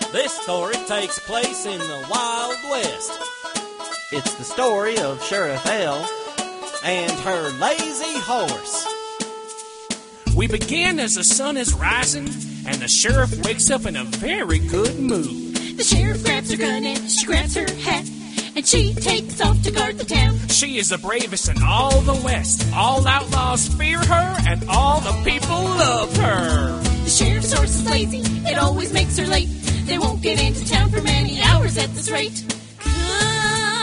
This story takes place in the Wild West. It's the story of Sheriff Elle and her lazy horse. We begin as the sun is rising, and the sheriff wakes up in a very good mood. The sheriff grabs her gun and she grabs her hat, and she takes off to guard the town. She is the bravest in all the West. All outlaws fear her, and all the people love her. The sheriff's horse is lazy, it always makes her late. They won't get into town for many hours at this rate. Come